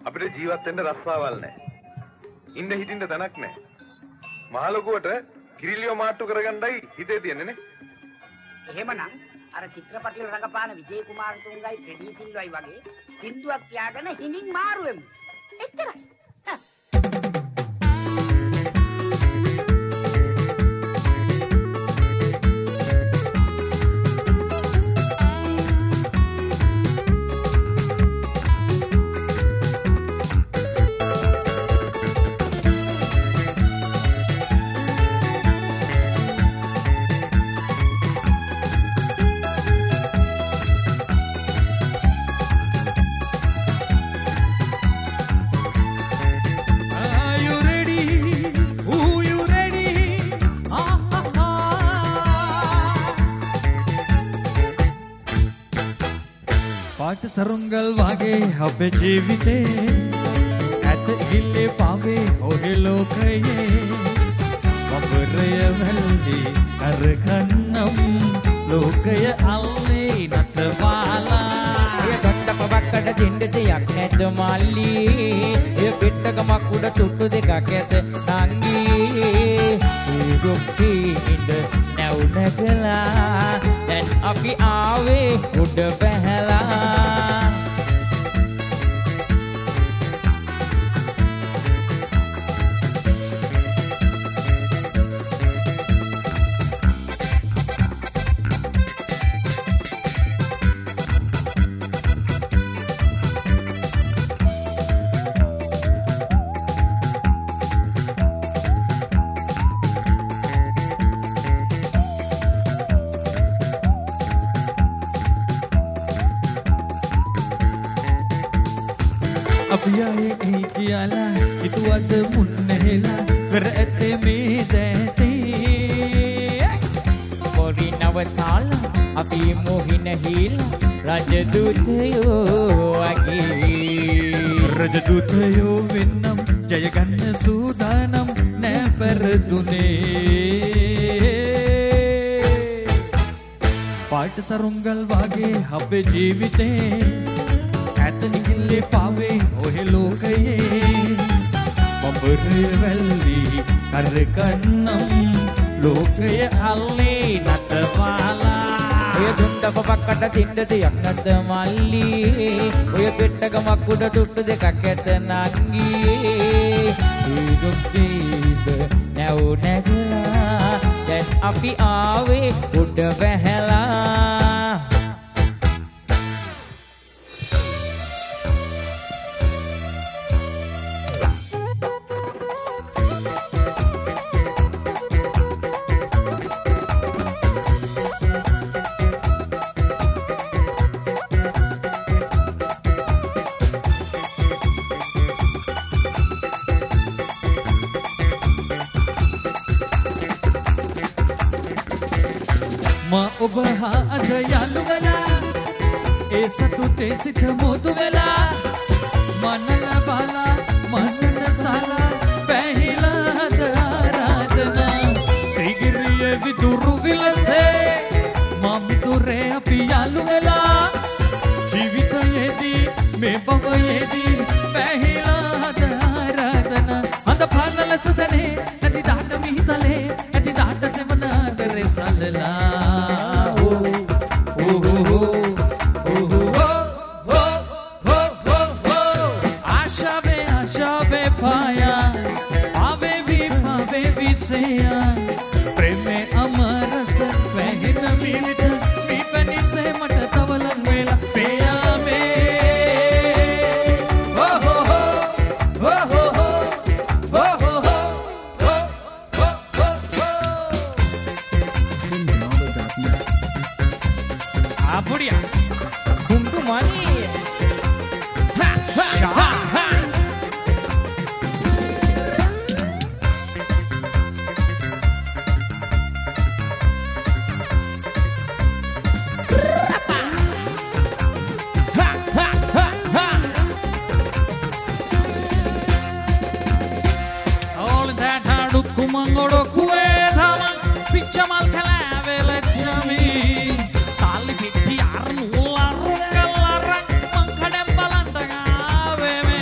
අපිට ජීවත් වෙන්න රස්සාවල් නැහැ. ඉන්න හිටින්න තැනක් නැහැ. මහලොකුවට කිරිලියෝ මාට්ටු කරගන්නයි හිතේ තියෙන්නේ නේ. එහෙමනම් අර චිත්‍රපටිවල රඟපාන විජේ කුමාරතුංගයි ප්‍රෙඩී සිල්වයි වගේ සින්දුවක් තියාගෙන හිමින් මාරු වෙමු. එච්චරයි. සරුංගල් වගේ අපේ ජීවිතේ ඇත ඉල්ලේ පාවේ ඔහේ ලෝකයේ වපරය වැල්දි අරකන්නම් ලෝකය අල්ලේ නටවාලා එය ගොඩ පබක්කට දෙන්නතියක් නැද මල්ලි එය පිටකමක් උඩ තුට්ටු දෙකක් ඇත නංගී උඩොක්ටි ඉඳ නැව් නැගලා දැන් අපි ආවේ උඩ බැහැලා අපියයි එයි කියලා හිතුවද මුන්නහෙලා කර ඇත්තේ මේ දැතේ පොරි නවතාල අපි මොහින හිල් රජදූතයෝ වගේ රජදූතයෝ වෙන්නම් ජය ගන්න සූදානම් නෑ පෙරදුනේ පාට සරුංගල් වගේ අපේ ජීවිතේ ඇත නිකිල්ලේ පාවේ ඔහේ ලෝකයේ බඹරේ වැල්ලි කරකන්නම් ලෝකය අල්ලේ නටවාලා ඔය දුන්ඩ පපක්කට තින්න දෙයක් නැත මල්ලි ඔය පෙට්ටකමක් උඩ තුට්ටු දෙකක් ඇත නංගී දුක්දීද නැව් නැගලා දැන් අපි ආවේ උඩ බැහැලා ඔබ හා අද යලු වෙලා ඒ සතුටේ සිත මොදු වෙලා මනල බලා මසන සලා පැහිලාද ආරාධනා සිගිරිය විදුරු විලසේ මමිතුරේ අපි යලු වෙලා ජීවිතයේදී මේ භවයේදී පැහිලාද ආරාධනා අද පානල සුදනේ ඇති දාට මිහිතලේ ඇති දාට සෙවනාදරේ සල්ලලා प्रेमे अमरस पहन मीठ मीपनी से मट तवलन वेला पेया में हो हो हो हो हो हो हो हो हो आ बुढ़िया घुंटू मानी हा हा हा Mangoro kue dhaman pichamal khalavela chami tali pitti arnular kallarang mangkadem balandaga veme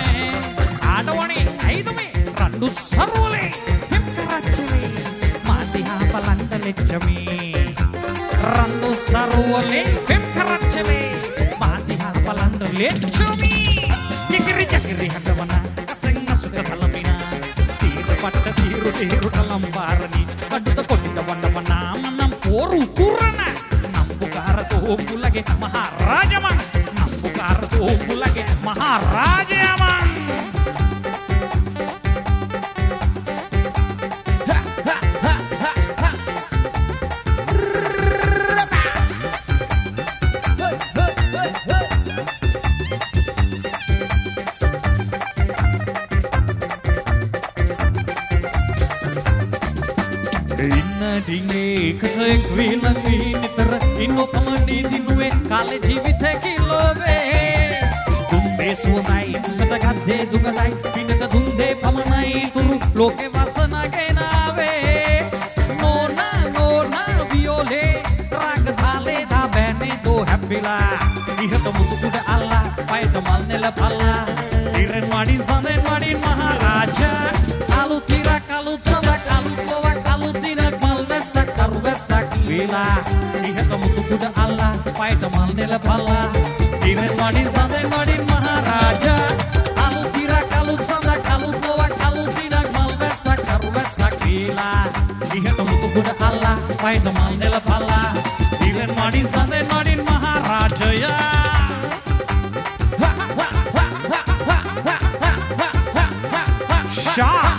රණ්ඩු සරුවලේ පෙම් කරච්චලේ මාදිහා බලන්න ලෙච්චමේ රණ්ඩු සරුවලේ පෙම් කරච්චලේ මාදිහා බලන්න ලෙච්චමේ කිකිරි චකිරි හඬවන අසෙන් අසුක තලමිනා තීර පට්ට තීරු කලම්බාරණි කඩුත කොටිද වන්නමනා මනම් පෝරු කුරණ නම්බුකාර තෝපුලගේ මහරජමන් නම්බුකාර තෝපුලගේ මහරජයමන් Dinge krek wilang niter ino tamani dinuwe kale jivithe kilove dumbe sunai usata gadde dugadai pinata dunde pamanai turu loke vasana genave nona viole rag dhale da bene do happila ihata mutukuda alla paita malnela palla iren wadi sanden wadi maharaja kalu tira kalu sada kalu lowa kalu dinak malvesak karuvesak vila ihata mutukuda alla paita malnela palla iren wadi sanden wadi maharaja kalu tira kalu sada kalu lowa kalu dinak malvesak karuvesak vila ihata mutukuda alla paita malnela palla iren wadi sanden wadi maharaja ya Shah